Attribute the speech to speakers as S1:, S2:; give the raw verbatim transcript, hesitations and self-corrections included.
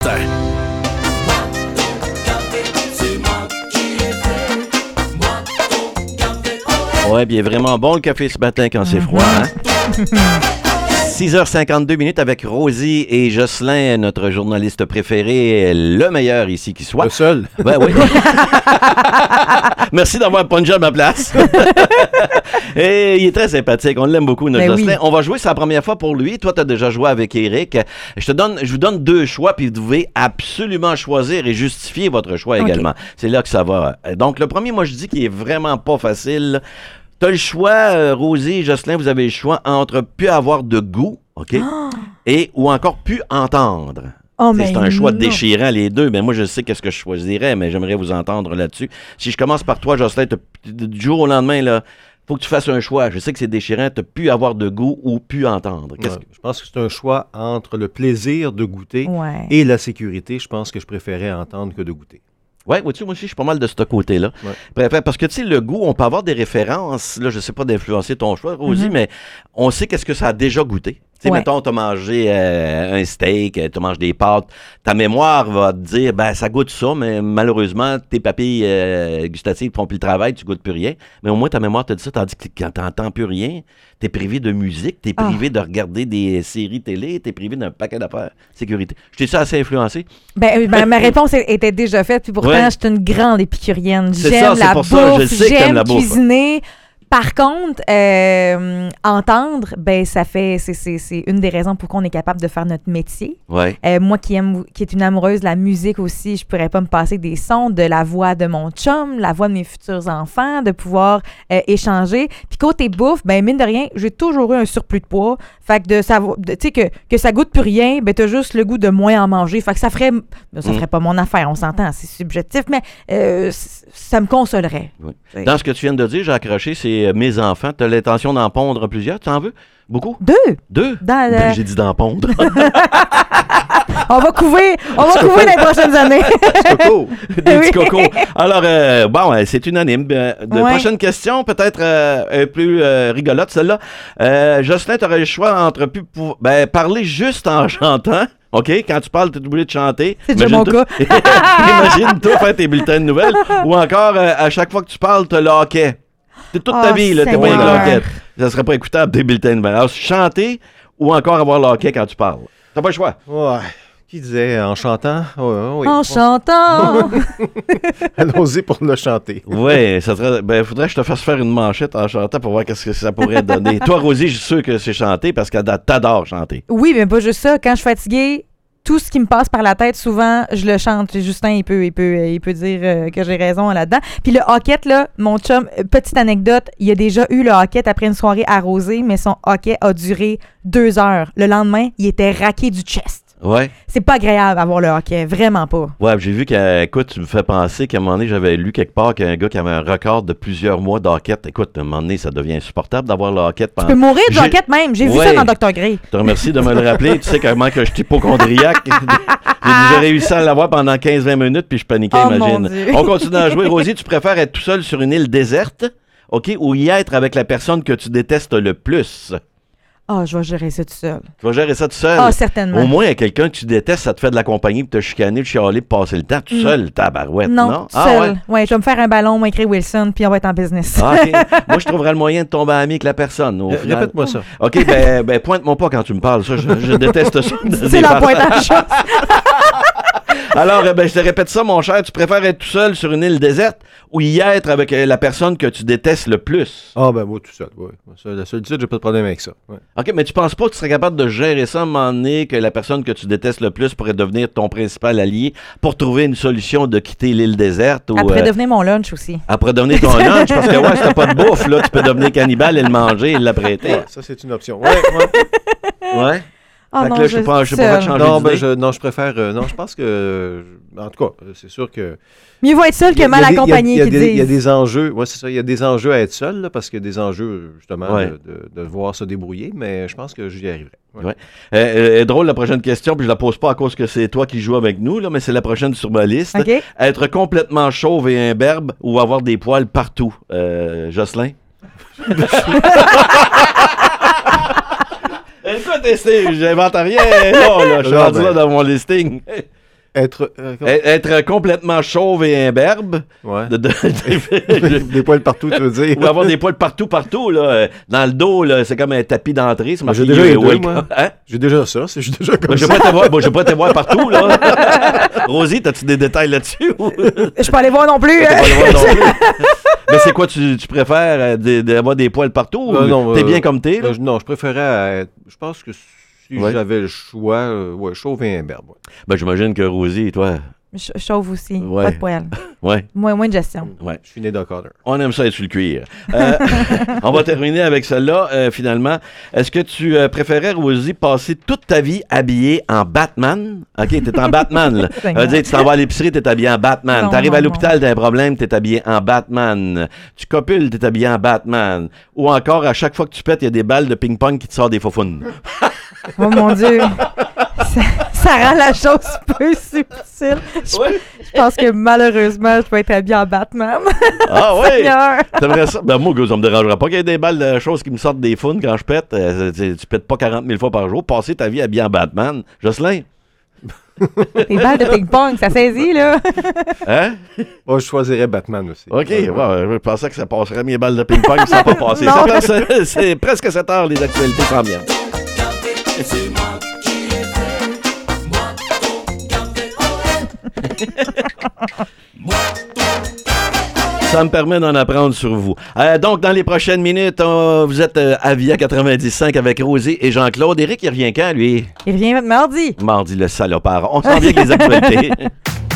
S1: Ouais, bien vraiment bon le café ce matin quand c'est froid, hein? six heures cinquante-deux minutes avec Rosie et Jocelyn, notre journaliste préféré, le meilleur ici qui soit.
S2: Le seul.
S1: Ben oui. Merci d'avoir punché à ma place. Et il est très sympathique, on l'aime beaucoup, notre
S3: ben
S1: Jocelyn.
S3: Oui.
S1: On va jouer, c'est la première fois pour lui. Toi, tu as déjà joué avec Eric. Je te donne, je vous donne deux choix, puis vous devez absolument choisir et justifier votre choix
S3: Okay.
S1: également. C'est là que ça va. Donc, le premier, moi, je dis qu'il est vraiment pas facile. Tu as le choix, euh, Rosie et Jocelyn, vous avez le choix entre plus avoir de goût, OK?
S3: Oh.
S1: Et ou encore plus entendre.
S3: Oh,
S1: T'sais,
S3: mais
S1: c'est un choix
S3: non.
S1: déchirant, les deux, mais moi, je sais qu'est-ce que je choisirais, mais j'aimerais vous entendre là-dessus. Si je commence par toi, Jocelyn, du jour au lendemain, là, faut que tu fasses un choix. Je sais que c'est déchirant, tu plus avoir de goût ou plus entendre. Qu'est-ce
S2: Ouais,
S1: que...
S2: Je pense que c'est un choix entre le plaisir de goûter
S3: Ouais.
S2: et la sécurité. Je pense que je préférais entendre que de goûter.
S1: Oui, vois-tu, moi aussi, je suis pas mal de ce côté-là.
S2: Ouais.
S1: Préfère- Parce que, tu sais, le goût, on peut avoir des références. Là, je sais pas d'influencer ton choix, Rosie,
S3: Mm-hmm.
S1: mais on sait qu'est-ce que ça a déjà goûté. Tu sais,
S3: Ouais.
S1: mettons, t'as mangé euh, un steak, tu manges des pâtes. Ta mémoire va te dire, ben, ça goûte ça, mais malheureusement, tes papilles euh, gustatives ne font plus le travail, tu goûtes plus rien. Mais au moins, ta mémoire te dit ça, tandis que quand t'entends plus rien, t'es privé de musique, t'es privé
S3: Ah.
S1: de regarder des séries télé, t'es privé d'un paquet d'affaires. Sécurité. Je t'ai ça assez influencé?
S3: Ben, ben, ma réponse était déjà faite, puis pourtant,
S1: Ouais.
S3: je suis une grande épicurienne.
S1: C'est
S3: J'aime
S1: ça, c'est
S3: la
S1: pour ça, je
S3: bouffe,
S1: sais que t'aimes
S3: j'aime
S1: la bouffe.
S3: cuisiner. Par contre, euh, entendre, ben ça fait, c'est, c'est, c'est une des raisons pourquoi on est capable de faire notre métier.
S1: Ouais.
S3: Euh, moi qui aime, qui est une amoureuse de la musique aussi, je pourrais pas me passer des sons, de la voix de mon chum, la voix de mes futurs enfants, de pouvoir euh, échanger. Puis côté bouffe, ben mine de rien, j'ai toujours eu un surplus de poids. Fait que de savoir, de- tu sais que que ça goûte plus rien, ben t'as juste le goût de moins en manger. Fait que ça ferait, ça
S1: Mm.
S3: ferait pas mon affaire, on s'entend, c'est subjectif, mais euh, c- ça me consolerait.
S1: Oui.
S3: C'est-
S1: Dans ce que tu viens de dire, j'ai accroché, c'est euh, mes enfants. Tu as l'intention d'en pondre plusieurs? Tu en veux? Beaucoup?
S3: Deux.
S1: Deux?
S3: Dans le-
S1: Ben, j'ai dit d'en pondre.
S3: On va couver, on va couver les prochaines années.
S2: Coco!
S1: Des petits
S3: Oui.
S1: cocos. Alors, euh, bon, euh, c'est unanime. Euh, de
S3: Ouais.
S1: prochaine question, peut-être euh, un plus euh, rigolote, celle-là. Euh, Jocelyn, tu aurais le choix entre plus pou- ben, parler juste en chantant. OK? Quand tu parles, tu es obligé de chanter.
S3: C'est déjà mon
S1: Imagine-toi- Imagine-toi faire tes bulletins de nouvelles. Ou encore, euh, à chaque fois que tu parles, tu as le hockey. C'est toute ta
S3: Oh,
S1: vie, là, t'es moyen de
S3: Seigneur.
S1: hockey. Ça serait pas écoutable, tes bulletins de nouvelles. Alors, chanter ou encore avoir le hockey quand tu parles. T'as pas le choix.
S2: Ouais. Qui disait en chantant? Ouais, ouais, oui.
S3: En chantant.
S2: Allons-y pour le chanter.
S1: Oui, ça serait. Ben, faudrait que je te fasse faire une manchette en chantant pour voir qu'est-ce que ça pourrait donner. Toi, Rosie, je suis sûr que c'est chanter parce que t'adores chanter.
S3: Oui, mais pas juste ça. Quand je suis fatiguée, tout ce qui me passe par la tête, souvent, je le chante. Justin, il peut, il peut, il peut dire euh, que j'ai raison là-dedans. Puis le hockey, là, mon chum, euh, petite anecdote, il a déjà eu le hockey après une soirée arrosée, mais son hockey a duré deux heures. Le lendemain, il était raqué du chest.
S1: Ouais.
S3: C'est pas agréable avoir le hockey, vraiment pas.
S1: Ouais, j'ai vu que, écoute, tu me fais penser qu'à un moment donné, j'avais lu quelque part qu'un gars qui avait un record de plusieurs mois d'hockey. Écoute, à un moment donné, ça devient insupportable d'avoir le hockey
S3: Tu
S1: pendant.
S3: peux mourir du
S1: J'ai-
S3: hockey même. J'ai vu
S1: Ouais.
S3: ça dans docteur Grey.
S1: Je te remercie de me le rappeler. Tu sais comment que je suis hypochondriaque. J'ai déjà réussi à l'avoir pendant quinze vingt minutes, puis je paniquais,
S3: Oh,
S1: imagine.
S3: mon Dieu.
S1: On continue à jouer. Rosie, tu préfères être tout seul sur une île déserte, OK, ou y être avec la personne que tu détestes le plus?
S3: Ah, je vais gérer ça tout seul.
S1: Tu vas gérer ça tout seul?
S3: Ah, certainement.
S1: Au moins, il y a quelqu'un que tu détestes, ça te fait de la compagnie, puis te chicaner, te chialer, puis passer le temps tout
S3: Mm.
S1: seul, tabarouette, non?
S3: Non,
S1: Ah,
S3: seul.
S1: ouais?
S3: Ouais, je vais me faire un ballon, moi, écrire Wilson, puis on va être en business.
S1: Ah, OK. Moi, je trouverais le moyen de tomber ami avec la personne. Au
S2: Ré-
S1: final.
S2: Répète-moi ça.
S1: OK, ben, ben pointe-moi pas quand tu me parles. Ça, je, je déteste ça.
S3: C'est la pointe à chose.
S1: Alors, euh, ben, je te répète ça, mon cher. Tu préfères être tout seul sur une île déserte ou y être avec euh, la personne que tu détestes le plus?
S2: Ah, ben moi, tout seul. Ouais. Ça, la solitude, j'ai pas de problème avec ça. Ouais.
S1: OK, mais tu penses pas que tu serais capable de gérer ça à un moment donné, que la personne que tu détestes le plus pourrait devenir ton principal allié pour trouver une solution de quitter l'île déserte? Ou,
S3: Après,
S1: euh,
S3: devenir mon lunch aussi.
S1: après devenir ton lunch, parce que ouais, si t'as pas de bouffe, là, tu peux devenir cannibale et le manger et l'apprêter.
S2: Ouais, ça, c'est une option. Ouais, ouais.
S1: Ouais?
S3: Ah
S1: Fait que
S3: non,
S1: là, je sais pas- je sais pas
S3: seul.
S1: changer
S2: Non, ben,
S1: d'idée.
S2: je, non, je préfère. euh, non, je pense que. euh, en tout cas, euh, c'est sûr que.
S3: Mieux vaut être seul
S2: il y a-
S3: que mal
S2: il y a des-
S3: accompagné,
S2: il y a
S3: qui
S2: des- Il y a
S3: disent.
S2: des enjeux. Ouais, c'est ça. Il y a des enjeux à être seul, là, parce qu'il y a des enjeux, justement,
S1: Ouais.
S2: de, de, de devoir se débrouiller, mais je pense que j'y arriverai. Ouais.
S1: Ouais. Euh, euh, est drôle la prochaine question, puis je la pose pas à cause que c'est toi qui joues avec nous, là, mais c'est la prochaine sur ma liste.
S3: OK?
S1: Être complètement chauve et imberbe ou avoir des poils partout. Euh, Jocelyn? Écoute, c'est- j'invente rien. Non, là, je suis
S2: Non,
S1: rendu
S2: ben-
S1: là dans mon listing.
S2: Être. euh, comment-
S1: E- Être complètement chauve et imberbe.
S2: Ouais.
S1: De- de- de-
S2: Des poils partout, tu veux dire.
S1: Ou avoir des poils partout, partout, là. euh, Dans le dos, là, c'est comme un tapis d'entrée. C'est marqué
S2: J'ai déjà
S1: You
S2: les
S1: are
S2: deux,
S1: welcome.
S2: moi.
S1: Hein?
S2: J'ai déjà ça, c'est juste déjà comme
S1: Ben, je
S2: ça.
S1: vais pas te voir, bon, je vais pas te voir partout, là. Rosie, as-tu des détails là-dessus? ou-
S3: Je peux aller voir non plus.
S1: T'as pas
S3: hein.
S1: le droit non plus. Mais c'est quoi, tu, tu préfères euh, de- d'avoir des poils partout?
S2: Euh,
S1: ou
S2: non,
S1: t'es
S2: euh,
S1: bien comme t'es, là?
S2: Euh, je- non, je préférais être. Je pense que si
S1: Ouais.
S2: j'avais le choix, euh, ouais, chauve et imberbe. Ouais.
S1: Ben, j'imagine que Rosie, toi,
S3: Ch- Chauve aussi,
S1: Ouais.
S3: pas de poils.
S1: ouais,
S3: Moins, moins de gestion.
S1: ouais.
S2: Je suis né d'O'Connor.
S1: On aime ça être sur le cuir. Euh, on va terminer avec celle-là, euh, finalement. Est-ce que tu euh, préférais, Rosie, passer toute ta vie habillée en Batman? OK, t'es en Batman, là. Ça veut dire, tu t'en vas à l'épicerie, t'es habillé en Batman.
S3: Non,
S1: T'arrives
S3: non,
S1: à l'hôpital, t'as un problème, t'es habillé en Batman. Tu copules, t'es habillé en Batman. Ou encore, à chaque fois que tu pètes, il y a des balles de ping-pong qui te sortent des faufounes.
S3: Oh mon Dieu. Ça, ça rend la chose peu subtile. Je,
S1: Ouais.
S3: je pense que malheureusement, je vais être habillée en Batman.
S1: Ah oui!
S3: Seigneur.
S1: T'aimerais ça? Ben moi, gars, ça me dérangera pas qu'il y ait des balles de choses qui me sortent des founes quand je pète. Euh, tu, tu pètes pas quarante mille fois par jour. Passer ta vie habillé en Batman. Jocelyn?
S3: Les balles de ping-pong, ça saisit, là.
S1: Hein?
S2: Moi, je choisirais Batman aussi.
S1: OK,
S2: Ouais, ouais.
S1: ouais, je pensais que ça passerait mes balles de ping-pong, ça n'a pas passé.
S3: Non.
S1: Ça passe, euh, c'est presque sept heures, les actualités s'en viennent. Ça me permet d'en apprendre sur vous. Euh, donc, dans les prochaines minutes, on- vous êtes euh, à Via quatre-vingt-dix cinq avec Rosie et Jean-Claude. Éric, il revient quand, lui?
S3: Il revient mardi.
S1: Mardi, le salopard. On s'en vient avec les actualités.